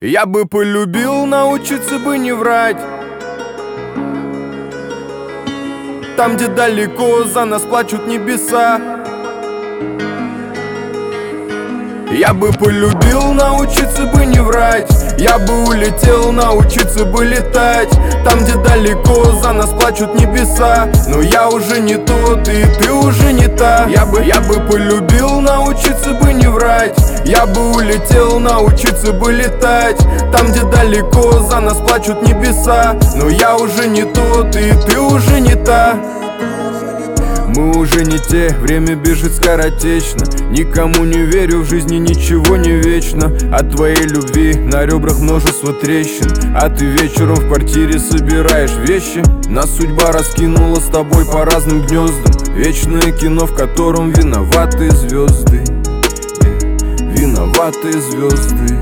Я бы полюбил научиться бы не врать. Там, где далеко, за нас плачут небеса. Я бы полюбил научиться бы не врать. Я бы улетел научиться бы летать. Там, где далеко, за нас плачут небеса. Но я уже не тот, и ты уже не та. Я бы полюбил научиться бы не врать. Я бы улетел научиться бы летать. Там, где далеко, за нас плачут небеса. Но я уже не тот, и ты уже не та. Мы уже не те, время бежит скоротечно. Никому не верю, в жизни ничего не вечно. От твоей любви на ребрах множество трещин. А ты вечером в квартире собираешь вещи. Нас судьба раскинула с тобой по разным гнездам. Вечное кино, в котором виноваты звезды. Виноваты звезды.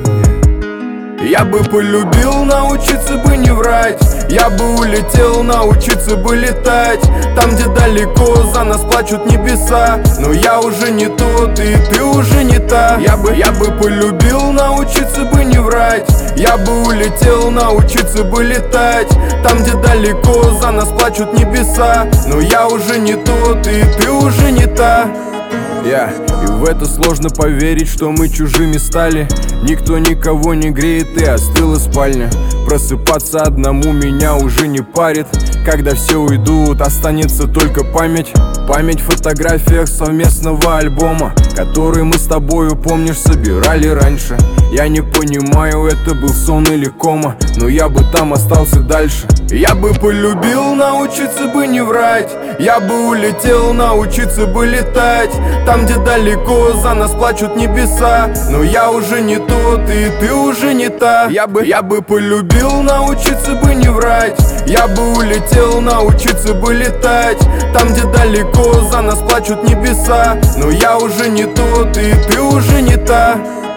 Я бы полюбил научиться бы не врать. Я бы улетел научиться бы летать. Там, где далеко, за нас плачут небеса. Но я уже не тот, и ты уже не та. Я бы полюбил научиться бы не врать. Я бы улетел научиться бы летать. Там, где далеко, за нас плачут небеса. Но я уже не тот, и ты уже не та. И в это сложно поверить, что мы чужими стали. Никто никого не греет, и остыла спальня. Просыпаться одному меня уже не парит. Когда все уйдут, останется только память. Память в фотографиях совместного альбома, который мы с тобою, помнишь, собирали раньше. Я не понимаю, это был сон или кома, но я бы там остался дальше. Я бы полюбил научиться бы не врать. Я бы улетел научиться бы летать. Там, где далеко, за нас плачут небеса. Но я уже не тот, и ты уже не та. Я бы полюбил научиться бы не врать. Я бы улетел научиться бы летать. Там, где далеко, за нас плачут небеса. Но я уже не тот, и ты уже не та.